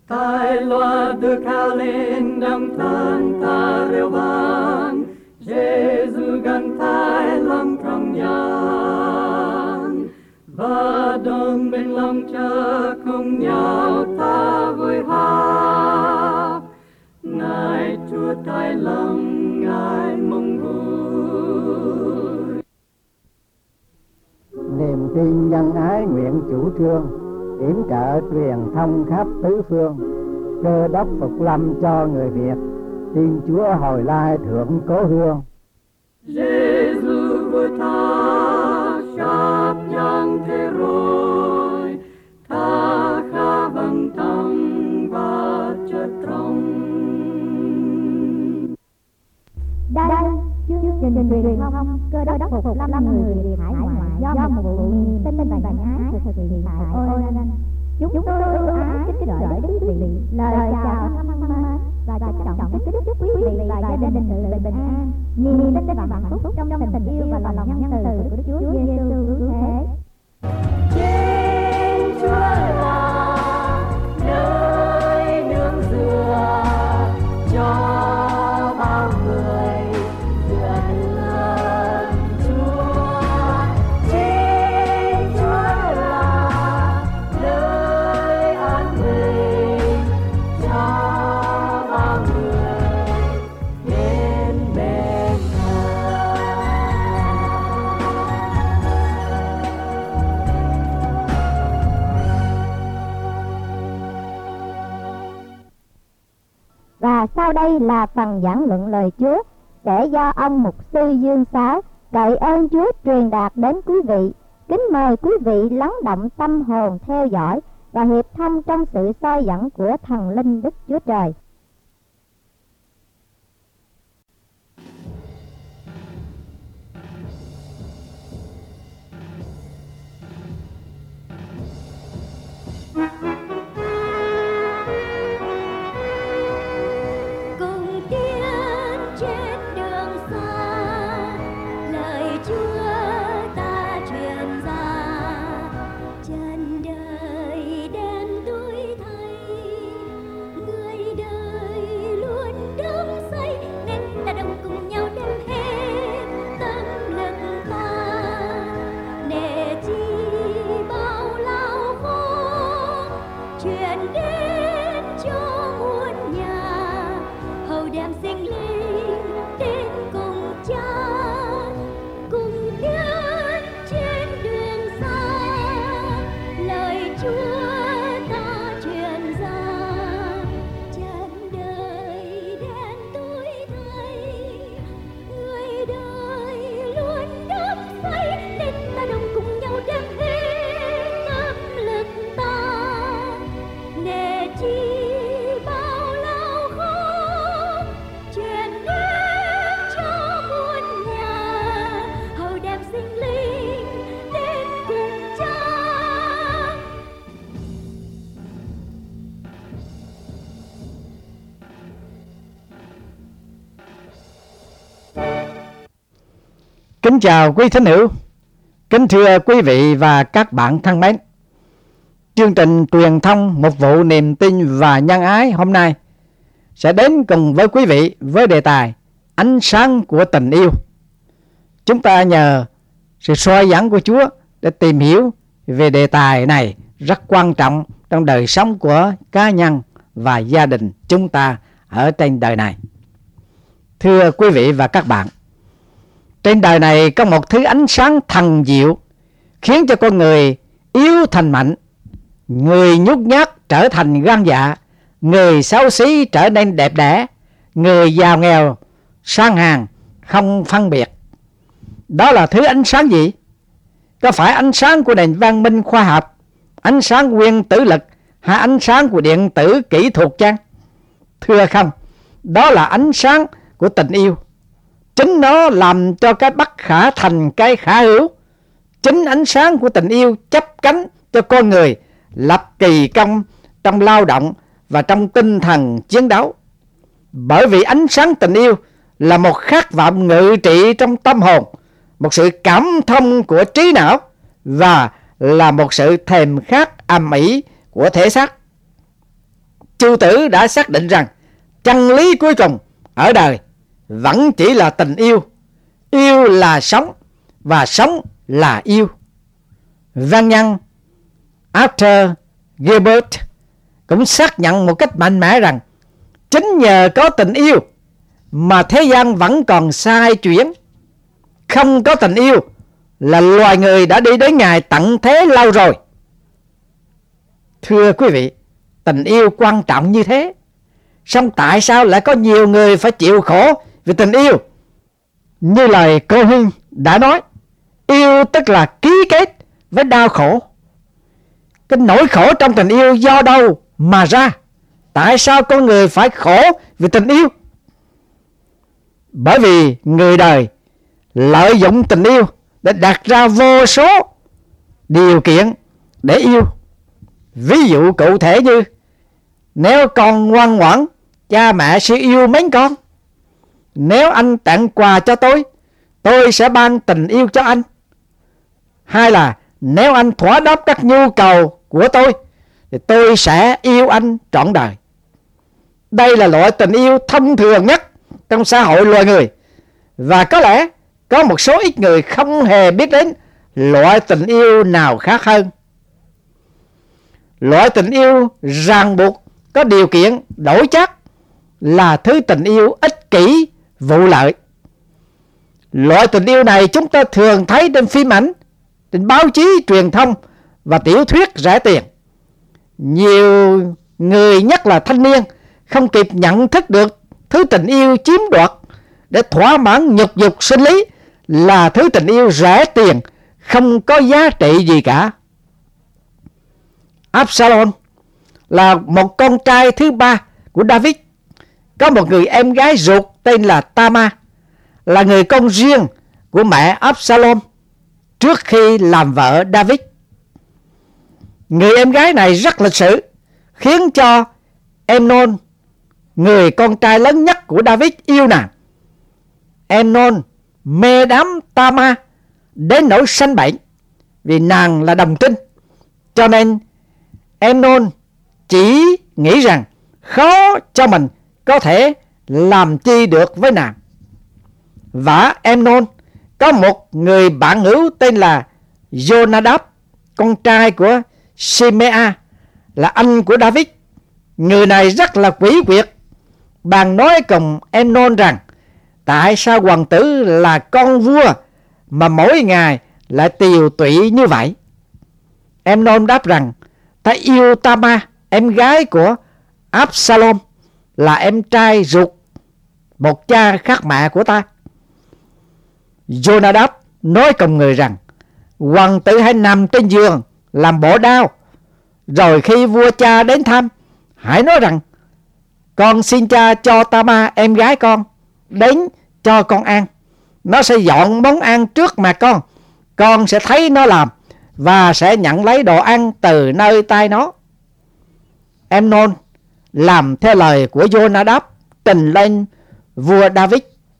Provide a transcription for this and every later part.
Tài loa được cao lên đăng than ta reo vang, Giêsu gần thái lòng trong nhàn, và đồng bên lòng cha cùng nhau ta vui hát. Ngài Chúa thái lòng, Ngài mong vui. Niềm tin nhân ái nguyện chủ trương, yểm trợ truyền thông khắp tứ phương, Cơ Đốc phục lâm cho người Việt, tin Chúa hồi lai thượng cố hương. Giêsu vua ta khắp nhân thế rồi, ta khá bằng tâm và chất trong. Đây chương trình truyền thông Cơ Đốc phục lâm người Việt hải ngoại do một vụ niềm tin và nhân ái thực hiện tại Oregon. Chúng tôi ưu ái kính gửi đến quý vị lời chào thân mến và trân trọng kính chúc quý vị và gia đình sự bình an, niềm tin và hạnh phúc trong tình yêu và lòng nhân từ của Chúa Giêsu cứu thế. Trên Chúa là nơi nương dựa cho bao người dựa nương Chúa. Trên Chúa là nơi an bình cho bao người đến bên Và sau đây là phần giảng luận lời Chúa sẽ do ông mục sư Dương Sáo cậy ơn Chúa truyền đạt đến quý vị. Kính mời quý vị lắng động tâm hồn theo dõi và hiệp thông trong sự soi dẫn của thần linh Đức Chúa Trời. Cùng tiến trên đường xa, lời Chúa ta truyền ra. Chân đời đen tối thay, người đời luôn đắm say, nên ta đồng cùng nhau đem hết tâm lực ta, để chi bao lao khổ truyền đến cho muôn nhà, hầu đem sinh linh đến cùng cha, cùng tiến trên đường xa. Lời Chúa ta truyền ra, chân đời đen tối thay, người đời luôn đắm say, nên ta đồng cùng nhau đem hết tâm lực ta, để chi bao lao khổ truyền đến cho muôn nhà, hầu đem sinh linh đến cùng cha. Kính chào quý thính hữu, kính thưa quý vị và các bạn thân mến. Chương trình truyền thông một vụ niềm tin và nhân ái hôm nay sẽ đến cùng với quý vị với đề tài ánh sáng của tình yêu. Chúng ta nhờ sự soi dẫn của Chúa để tìm hiểu về đề tài này rất quan trọng trong đời sống của cá nhân và gia đình chúng ta ở trên đời này. Thưa quý vị và các bạn, trên đời này có một thứ ánh sáng thần diệu khiến cho con người yếu thành mạnh, người nhút nhát trở thành gan dạ, người xấu xí trở nên đẹp đẽ, người giàu nghèo sang hèn không phân biệt. Đó là thứ ánh sáng gì? Có phải ánh sáng của nền văn minh khoa học, ánh sáng nguyên tử lực hay ánh sáng của điện tử kỹ thuật chăng? Thưa không, đó là ánh sáng của tình yêu. Chính nó làm cho cái bất khả thành cái khả hữu. Chính ánh sáng của tình yêu chấp cánh cho con người lập kỳ công trong lao động và trong tinh thần chiến đấu. Bởi vì ánh sáng tình yêu là một khát vọng ngự trị trong tâm hồn, một sự cảm thông của trí não và là một sự thèm khát âm ỉ của thể xác. Chư tử đã xác định rằng chân lý cuối cùng ở đời vẫn chỉ là tình yêu. Yêu là sống và sống là yêu. Văn nhân Arthur Gilbert cũng xác nhận một cách mạnh mẽ rằng chính nhờ có tình yêu mà thế gian vẫn còn sai chuyển. Không có tình yêu là loài người đã đi đến ngày tận thế lâu rồi. Thưa quý vị, tình yêu quan trọng như thế, song tại sao lại có nhiều người phải chịu khổ vì tình yêu? Như lời cô Hương đã nói, yêu tức là ký kết với đau khổ. Cái nỗi khổ trong tình yêu do đâu mà ra? Tại sao con người phải khổ vì tình yêu? Bởi vì người đời lợi dụng tình yêu để đặt ra vô số điều kiện để yêu. Ví dụ cụ thể như: nếu con ngoan ngoãn, cha mẹ sẽ yêu mến con. Nếu anh tặng quà cho tôi sẽ ban tình yêu cho anh. Hay là nếu anh thỏa đáp các nhu cầu của thì tôi sẽ yêu anh trọn đời. Đây là loại tình yêu thông thường nhất trong xã hội loài người, và có lẽ có một số ít người không hề biết đến loại tình yêu nào khác hơn. Loại tình yêu ràng buộc có điều kiện đổi chác là thứ tình yêu ích kỷ, vụ lợi. Loại tình yêu này chúng ta thường thấy trên phim ảnh, trên báo chí truyền thông và tiểu thuyết rẻ tiền. Nhiều người, nhất là thanh niên, không kịp nhận thức được thứ tình yêu chiếm đoạt để thỏa mãn nhục dục sinh lý là thứ tình yêu rẻ tiền, không có giá trị gì cả. Absalom là một con trai thứ ba của David. Có một người em gái ruột tên là Tamar, là người con riêng của mẹ Absalom trước khi làm vợ David. Người em gái này rất lịch sự, khiến cho Amnon, người con trai lớn nhất của David, yêu nàng. Amnon mê đắm Tamar đến nỗi sanh bệnh vì nàng là đồng trinh, cho nên Amnon chỉ nghĩ rằng khó cho mình có thể làm chi được với nàng. Và Amnon có một người bạn hữu tên là Jonadab, con trai của Shimea, là anh của David. Người này rất là quỷ quyệt. Bạn nói cùng Amnon rằng tại sao hoàng tử là con vua mà mỗi ngày lại tiều tụy như vậy? Amnon đáp rằng ta yêu Tamar, em gái của Absalom, là em trai ruột một cha khác mẹ của ta. Jonadab nói cùng người rằng hoàng tử hãy nằm trên giường làm bộ đau, rồi khi vua cha đến thăm, hãy nói rằng con xin cha cho Tamar em gái con đến cho con ăn. Nó sẽ dọn món ăn trước mặt con sẽ thấy nó làm và sẽ nhận lấy đồ ăn từ nơi tay nó. Amnon làm theo lời của Jonadab, trình lên vua David.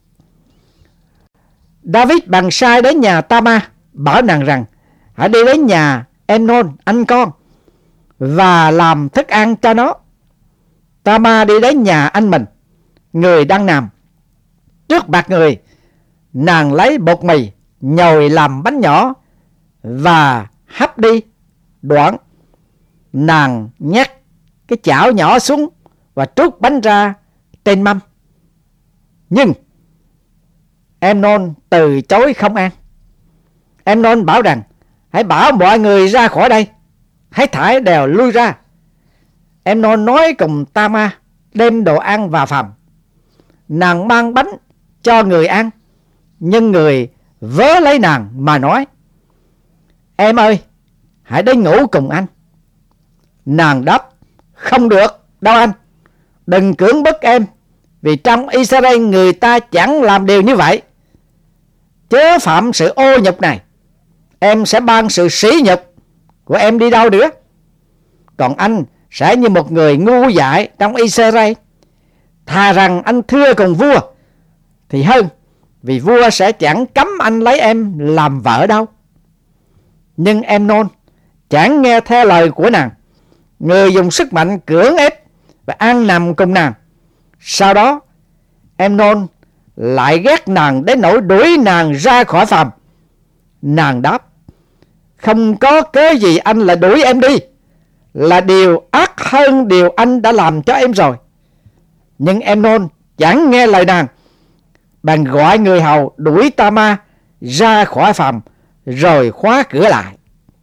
David bằng sai đến nhà Tamar, bảo nàng rằng hãy đi đến nhà Amnon anh con và làm thức ăn cho nó. Tamar đi đến nhà anh mình, người đang nằm. Trước mặt người, nàng lấy bột mì nhồi làm bánh nhỏ và hấp đi. Đoạn nàng nhét cái chảo nhỏ xuống và trút bánh ra trên mâm. Nhưng Amnon từ chối không ăn. Amnon bảo rằng hãy bảo mọi người ra khỏi đây, hãy thải đều lui ra. Amnon nói cùng Tamar đem đồ ăn vào phòng. Nàng mang bánh cho người ăn, nhưng người vớ lấy nàng mà nói: em ơi, hãy đến ngủ cùng anh. Nàng đáp: không được đâu anh, đừng cưỡng bức em, vì trong Israel người ta chẳng làm điều như vậy. Chớ phạm sự ô nhục này, em sẽ ban sự sỉ nhục của em đi đâu nữa. Còn anh sẽ như một người ngu dại trong Israel. Thà rằng anh thưa cùng vua thì hơn, vì vua sẽ chẳng cấm anh lấy em làm vợ đâu. Nhưng Amnon chẳng nghe theo lời của nàng. Người dùng sức mạnh cưỡng ép và ăn nằm cùng nàng. Sau đó Amnon lại ghét nàng đến nỗi đuổi nàng ra khỏi phòng. Nàng đáp: không có cớ gì anh lại đuổi em đi, là điều ác hơn điều anh đã làm cho em rồi. Nhưng Amnon chẳng nghe lời nàng, bèn gọi người hầu đuổi Tamar ra khỏi phòng rồi khóa cửa lại.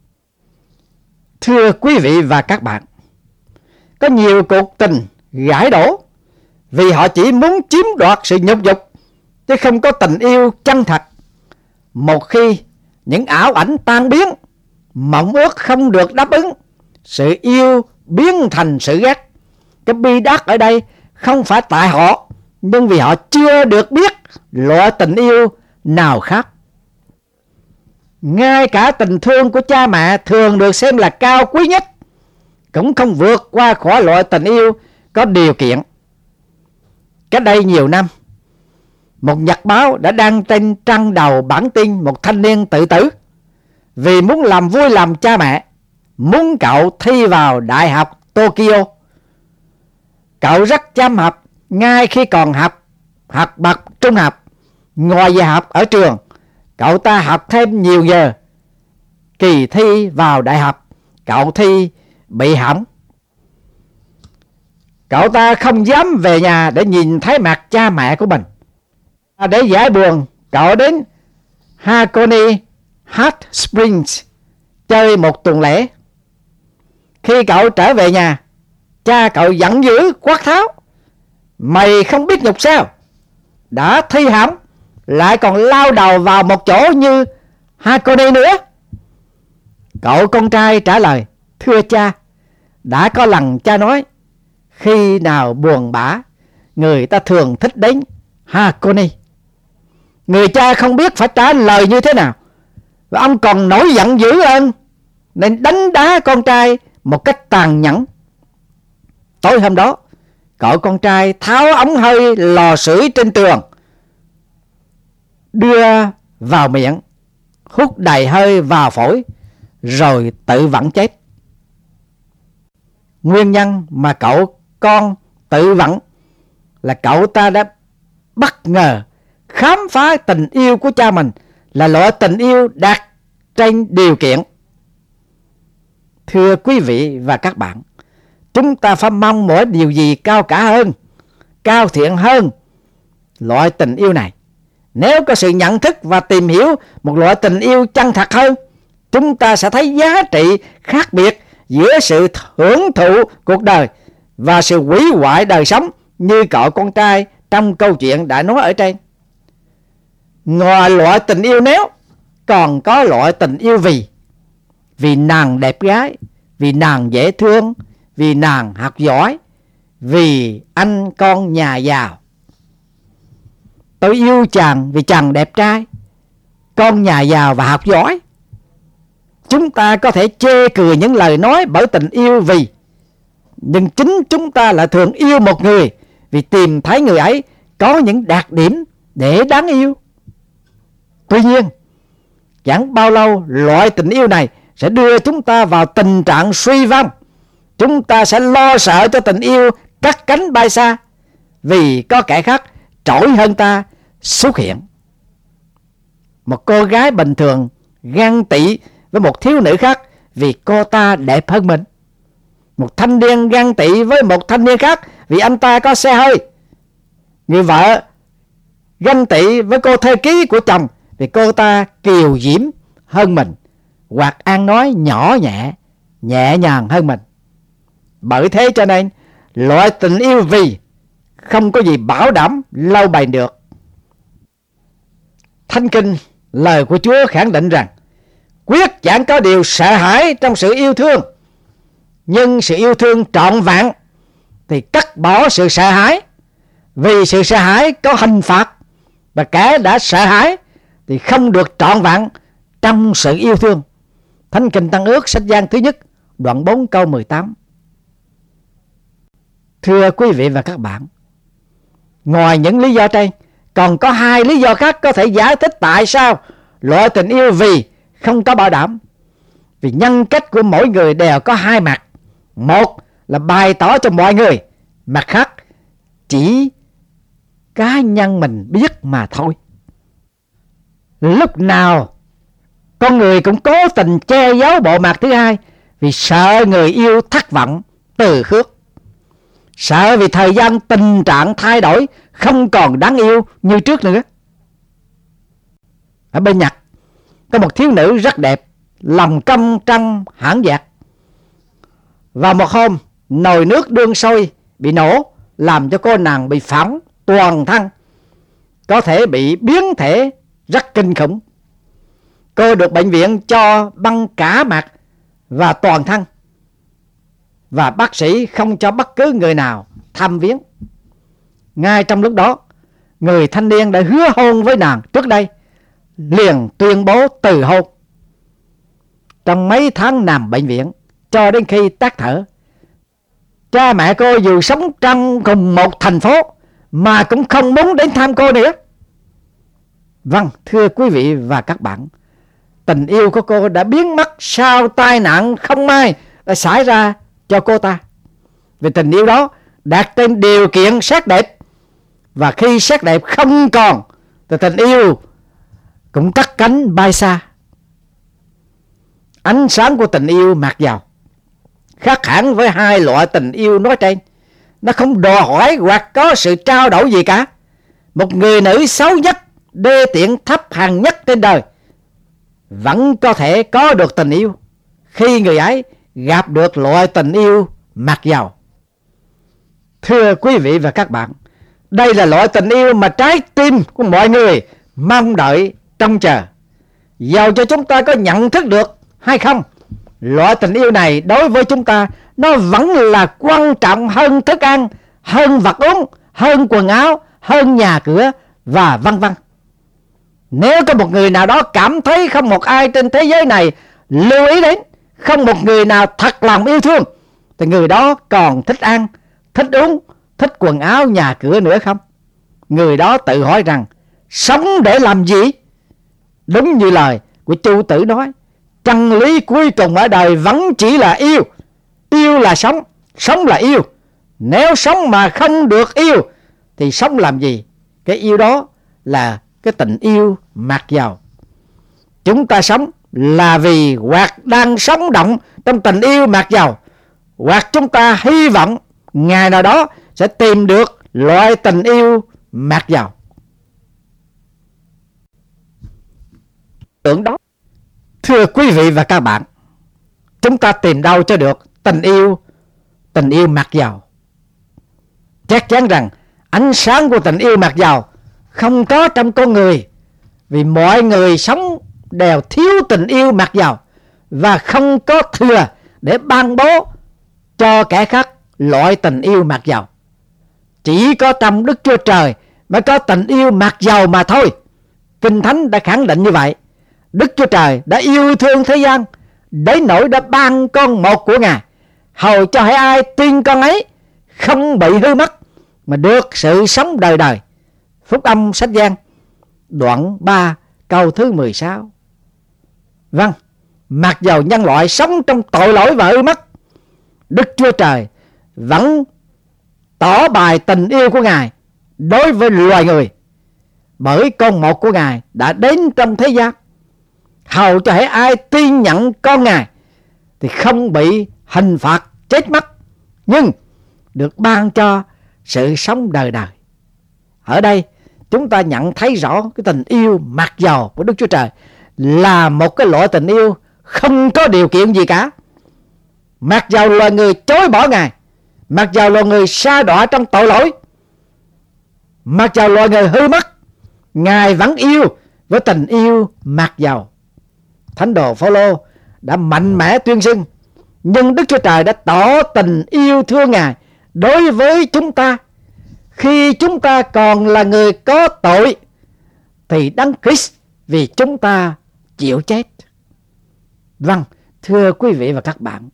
Thưa quý vị và các bạn, có nhiều cuộc tình gãy đổ vì họ chỉ muốn chiếm đoạt sự nhục dục, chứ không có tình yêu chân thật. Một khi những ảo ảnh tan biến, mộng ước không được đáp ứng, sự yêu biến thành sự ghét. Cái bi đát ở đây không phải tại họ, nhưng vì họ chưa được biết loại tình yêu nào khác. Ngay cả tình thương của cha mẹ thường được xem là cao quý nhất, cũng không vượt qua khỏi loại tình yêu có điều kiện. Cách đây nhiều năm, một nhật báo đã đăng trên trang đầu bản tin một thanh niên tự tử vì muốn làm vui lòng cha mẹ, muốn cậu thi vào Đại học Tokyo. Cậu rất chăm học ngay khi còn học bậc trung học. Ngoài giờ học ở trường, cậu ta học thêm nhiều giờ. Kỳ thi vào đại học, cậu thi bị hỏng. Cậu ta không dám về nhà để nhìn thấy mặt cha mẹ của mình. Để giải buồn, cậu đến Hakone Hot Springs chơi một tuần lễ. Khi cậu trở về nhà, cha cậu giận dữ quát tháo: mày không biết nhục sao? Đã thi hỏng lại còn lao đầu vào một chỗ như Hakone nữa. Cậu con trai trả lời: thưa cha, đã có lần cha nói khi nào buồn bã, người ta thường thích đến Hakone. Người cha không biết phải trả lời như thế nào, và ông còn nổi giận dữ hơn nên đánh đá con trai một cách tàn nhẫn. Tối hôm đó, cậu con trai tháo ống hơi lò sưởi trên tường, đưa vào miệng, hút đầy hơi vào phổi, rồi tự vẫn chết. Nguyên nhân mà cậu con tự vẫn là cậu ta đã bất ngờ khám phá tình yêu của cha mình là loại tình yêu đạt trên điều kiện. Thưa quý vị và các bạn, chúng ta phải mong mỗi điều gì cao cả hơn, cao thiện hơn loại tình yêu này. Nếu có sự nhận thức và tìm hiểu một loại tình yêu chân thật hơn, chúng ta sẽ thấy giá trị khác biệt giữa sự hưởng thụ cuộc đời và sự hủy hoại đời sống như cậu con trai trong câu chuyện đã nói ở trên. Ngoài loại tình yêu nếu, còn có loại tình yêu vì nàng đẹp gái, vì nàng dễ thương, vì nàng học giỏi, vì anh con nhà giàu. Tôi yêu chàng vì chàng đẹp trai, con nhà giàu và học giỏi. Chúng ta có thể chê cười những lời nói bởi tình yêu nhưng chính chúng ta lại thường yêu một người vì tìm thấy người ấy có những đặc điểm để đáng yêu. Tuy nhiên, chẳng bao lâu loại tình yêu này sẽ đưa chúng ta vào tình trạng suy vong. Chúng ta sẽ lo sợ cho tình yêu cắt cánh bay xa vì có kẻ khác trội hơn ta xuất hiện. Một cô gái bình thường ganh tị với một thiếu nữ khác vì cô ta đẹp hơn mình. Một thanh niên ganh tị với một thanh niên khác vì anh ta có xe hơi. Người vợ ganh tị với cô thê ký của chồng vì cô ta kiều diễm hơn mình, hoặc ăn nói nhỏ nhẹ, nhẹ nhàng hơn mình. Bởi thế cho nên loại tình yêu không có gì bảo đảm lâu bền được. Thánh Kinh, lời của Chúa khẳng định rằng quyết chẳng có điều sợ hãi trong sự yêu thương, nhưng sự yêu thương trọn vẹn thì cắt bỏ sự sợ hãi, vì sự sợ hãi có hình phạt, và kẻ đã sợ hãi thì không được trọn vẹn trong sự yêu thương. Thánh Kinh Tân Ước, sách Giăng thứ nhất, đoạn 4 câu 18. Thưa quý vị và các bạn, ngoài những lý do trên, còn có hai lý do khác có thể giải thích tại sao loại tình yêu không có bảo đảm. Vì nhân cách của mỗi người đều có hai mặt. Một là bày tỏ cho mọi người Mặt khác, chỉ cá nhân mình biết mà thôi. Lúc nào con người cũng cố tình che giấu bộ mặt thứ hai vì sợ người yêu thất vọng từ khước, sợ vì thời gian tình trạng thay đổi không còn đáng yêu như trước nữa. Ở bên Nhật có một thiếu nữ rất đẹp, lòng căm trăng hãn dạt. Và một hôm, nồi nước đun sôi bị nổ, làm cho cô nàng bị phỏng toàn thân, có thể bị biến thể rất kinh khủng. Cô được bệnh viện cho băng cả mặt và toàn thân, và bác sĩ không cho bất cứ người nào thăm viếng. Ngay trong lúc đó, người thanh niên đã hứa hôn với nàng trước đây liền tuyên bố từ hôn. Trong mấy tháng nằm bệnh viện cho đến khi tắt thở, cha mẹ cô dù sống trong cùng một thành phố mà cũng không muốn đến thăm cô nữa. Vâng, thưa quý vị và các bạn, tình yêu của cô đã biến mất sau tai nạn không may đã xảy ra cho cô ta. Vì tình yêu đó đặt trên điều kiện sắc đẹp, và khi sắc đẹp không còn thì tình yêu cũng cắt cánh bay xa. Ánh sáng của tình yêu mặc dầu khác hẳn với hai loại tình yêu nói trên. Nó không đòi hỏi hoặc có sự trao đổi gì cả. Một người nữ xấu nhất, đê tiện thấp hèn nhất trên đời vẫn có thể có được tình yêu khi người ấy gặp được loại tình yêu mặc dầu. Thưa quý vị và các bạn, đây là loại tình yêu mà trái tim của mọi người mong đợi trông chờ. Dầu cho chúng ta có nhận thức được hay không, loại tình yêu này đối với chúng ta nó vẫn là quan trọng hơn thức ăn, hơn vật uống, hơn quần áo, hơn nhà cửa và vân vân. Nếu có một người nào đó cảm thấy không một ai trên thế giới này lưu ý đến, không một người nào thật lòng yêu thương, thì người đó còn thích ăn, thích uống, thích quần áo, nhà cửa nữa không? Người đó tự hỏi rằng sống để làm gì? Đúng như lời của Chu Tử nói, chân lý cuối cùng ở đời vẫn chỉ là yêu. Yêu là sống, sống là yêu. Nếu sống mà không được yêu thì sống làm gì? Cái yêu đó là cái tình yêu mặc dầu. Chúng ta sống là vì hoặc đang sống động trong tình yêu mặc dầu, hoặc chúng ta hy vọng ngày nào đó sẽ tìm được loại tình yêu mặc dầu. Tưởng đó, thưa quý vị và các bạn, chúng ta tìm đâu cho được tình yêu mặc dầu? Chắc chắn rằng ánh sáng của tình yêu mặc dầu không có trong con người, vì mọi người sống đều thiếu tình yêu mặc dầu và không có thừa để ban bố cho kẻ khác loại tình yêu mặc dầu. Chỉ có trong Đức Chúa Trời mới có tình yêu mặc dầu mà thôi. Kinh Thánh đã khẳng định như vậy. Đức Chúa Trời đã yêu thương thế gian đến nỗi đã ban con một của Ngài, hầu cho hễ ai tin con ấy không bị hư mất mà được sự sống đời đời. Phúc âm sách Giăng đoạn 3 câu thứ 16. Vâng, mặc dầu nhân loại sống trong tội lỗi và hư mất, Đức Chúa Trời vẫn tỏ bày tình yêu của Ngài đối với loài người, bởi con một của Ngài đã đến trong thế gian, hầu cho hễ ai tin nhận con Ngài thì không bị hình phạt chết mất, nhưng được ban cho sự sống đời đời. Ở đây chúng ta nhận thấy rõ cái tình yêu mặc dầu của Đức Chúa Trời là một cái loại tình yêu không có điều kiện gì cả. Mặc dầu loài người chối bỏ Ngài, mặc dầu loài người sa đọa trong tội lỗi, mặc dầu loài người hư mất, Ngài vẫn yêu với tình yêu mặc dầu. Thánh đồ Phao-lô đã mạnh mẽ tuyên xưng, nhưng Đức Chúa Trời đã tỏ tình yêu thương Ngài đối với chúng ta khi chúng ta còn là người có tội, thì Đấng Christ vì chúng ta chịu chết. Vâng, thưa quý vị và các bạn,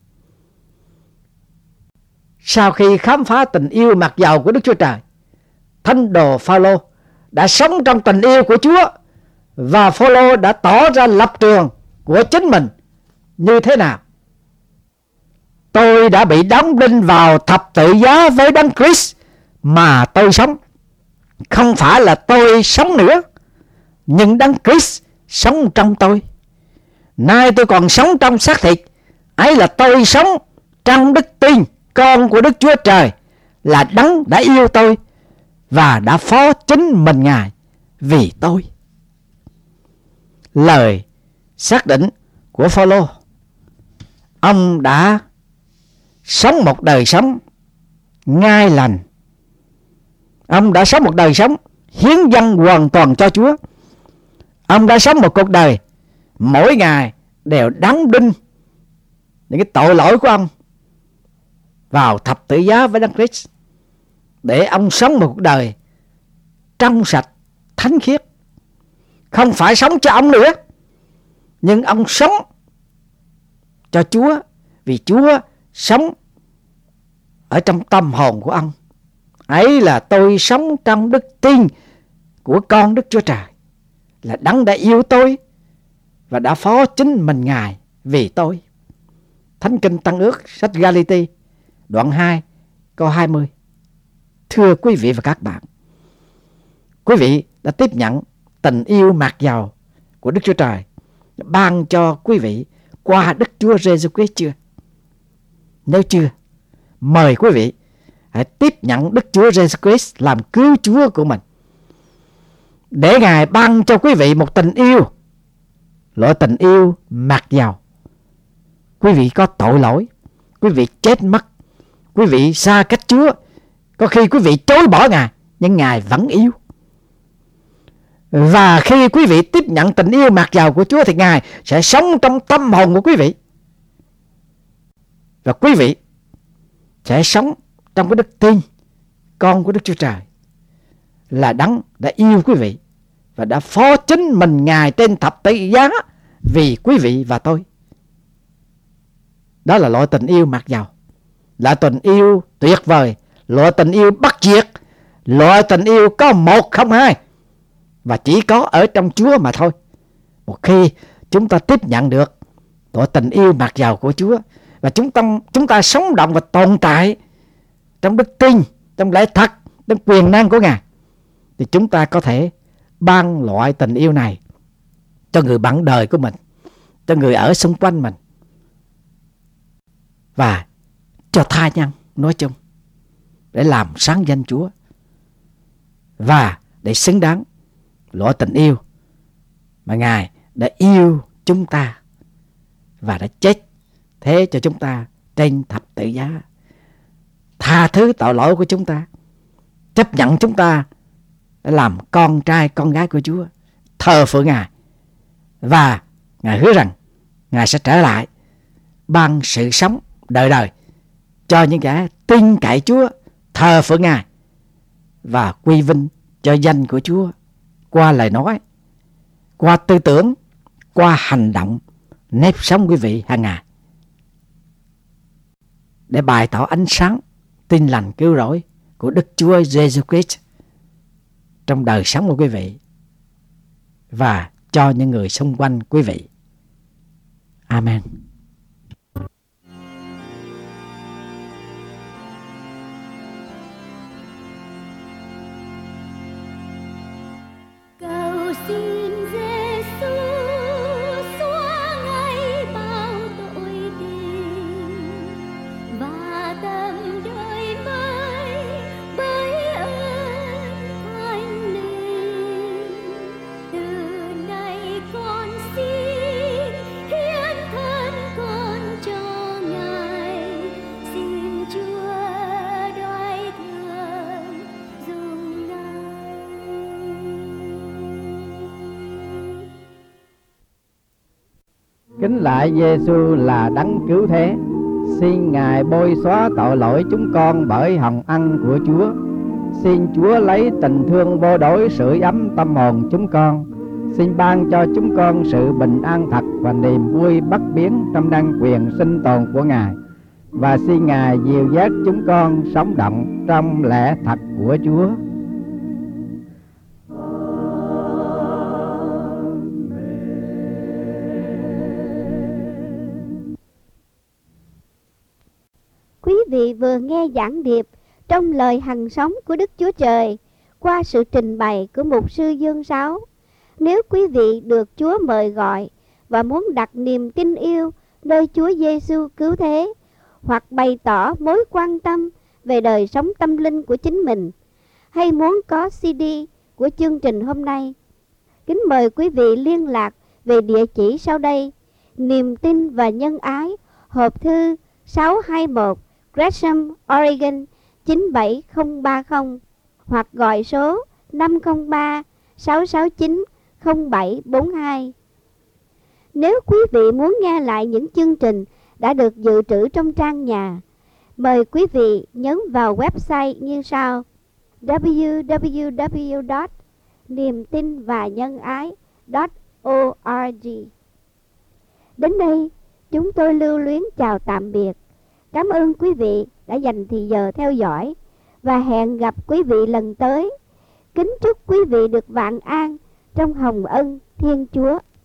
sau khi khám phá tình yêu mặc dầu của Đức Chúa Trời, thánh đồ Phao-lô đã sống trong tình yêu của Chúa, và Phao-lô đã tỏ ra lập trường của chính mình như thế nào. tôi đã bị đóng đinh vào thập tự giá với Đấng Christ mà tôi sống. Không phải là tôi sống nữa, nhưng Đấng Christ sống trong tôi. Nay tôi còn sống trong xác thịt, ấy là tôi sống trong đức tin con của Đức Chúa Trời, là Đấng đã yêu tôi và đã phó chính mình Ngài vì tôi. Lời xác định của Phao-lô, ông đã sống một đời sống ngay lành. Ông đã sống một đời sống hiến dâng hoàn toàn cho Chúa. Ông đã sống một cuộc đời mỗi ngày đều đóng đinh những cái tội lỗi của ông vào thập tự giá với Đấng Christ, để ông sống một cuộc đời trong sạch, thánh khiết. Không phải sống cho ông nữa, nhưng ông sống cho Chúa, vì Chúa sống ở trong tâm hồn của ông. Ấy là tôi sống trong đức tin của con Đức Chúa Trời, là Đấng đã yêu tôi và đã phó chính mình Ngài vì tôi. Thánh Kinh Tân Ước, sách Ga-li-ti, đoạn 2, câu 20. Thưa quý vị và các bạn, quý vị đã tiếp nhận tình yêu mạt dầu của Đức Chúa Trời ban cho quý vị qua Đức Chúa Giêsu Christ chưa? Nếu chưa, mời quý vị hãy tiếp nhận Đức Chúa Giêsu Christ làm cứu Chúa của mình, để Ngài ban cho quý vị một tình yêu, loại tình yêu mạt dầu. Quý vị có tội lỗi, quý vị chết mất, quý vị xa cách Chúa, có khi quý vị chối bỏ Ngài, nhưng Ngài vẫn yêu. Và khi quý vị tiếp nhận tình yêu mạt dầu của Chúa thì Ngài sẽ sống trong tâm hồn của quý vị, và quý vị sẽ sống trong cái đức tin con của Đức Chúa Trời, là Đấng đã yêu quý vị và đã phó chính mình Ngài trên thập tự giá vì quý vị và tôi. Đó là loại tình yêu mạt dầu, là tình yêu tuyệt vời, loại tình yêu bất diệt, loại tình yêu có một không hai, và chỉ có ở trong Chúa mà thôi. Một khi chúng ta tiếp nhận được loại tình yêu mạt dầu của Chúa, và chúng ta sống động và tồn tại trong đức tin, trong lẽ thật, trong quyền năng của Ngài, thì chúng ta có thể ban loại tình yêu này cho người bạn đời của mình, cho người ở xung quanh mình, và cho tha nhân nói chung, để làm sáng danh Chúa và để xứng đáng loại tình yêu mà Ngài đã yêu chúng ta và đã chết thế cho chúng ta trên thập tự giá, tha thứ tội lỗi của chúng ta, chấp nhận chúng ta để làm con trai con gái của Chúa, thờ phượng Ngài. Và Ngài hứa rằng Ngài sẽ trở lại ban sự sống đời đời cho những kẻ tin cậy Chúa, thờ phượng Ngài và quy vinh cho danh của Chúa qua lời nói, qua tư tưởng, qua hành động, nếp sống quý vị hàng ngày, để bày tỏ ánh sáng tin lành cứu rỗi của Đức Chúa Giêsu Christ trong đời sống của quý vị và cho những người xung quanh quý vị. Amen. Cầu xin Giêsu xóa ngay bao tội tình và tâm đời mới bởi ơn Thánh Linh. Từ nay con xin hiến thân con cho Ngài, xin Chúa đoái thương dùng Ngài. Kính lạy Giêsu là đấng cứu thế, xin Ngài bôi xóa tội lỗi chúng con bởi hồng ân của Chúa. Xin Chúa lấy tình thương vô đối sưởi ấm tâm hồn chúng con. Xin ban cho chúng con sự bình an thật và niềm vui bất biến trong đăng quyền sinh tồn của Ngài. Và xin Ngài dìu dắt chúng con sống động trong lẽ thật của Chúa. vị vừa nghe giảng điệp trong lời hằng sống của Đức Chúa Trời qua sự trình bày của mục sư Dương Sáu. Nếu quý vị được Chúa mời gọi và muốn đặt niềm tin yêu nơi Chúa Giêsu cứu thế, hoặc bày tỏ mối quan tâm về đời sống tâm linh của chính mình, hay muốn có CD của chương trình hôm nay, kính mời quý vị liên lạc về địa chỉ sau đây: Niềm tin và Nhân Ái, hộp thư 621 Gresham, Oregon 97030, hoặc gọi số 503 669 0742. Nếu quý vị muốn nghe lại những chương trình đã được dự trữ trong trang nhà, mời quý vị nhấn vào website như sau: www.niềmtinvanhângai.org. Đến đây, chúng tôi lưu luyến chào tạm biệt. Cảm ơn quý vị đã dành thời giờ theo dõi và hẹn gặp quý vị lần tới. Kính chúc quý vị được vạn an trong hồng ân Thiên Chúa.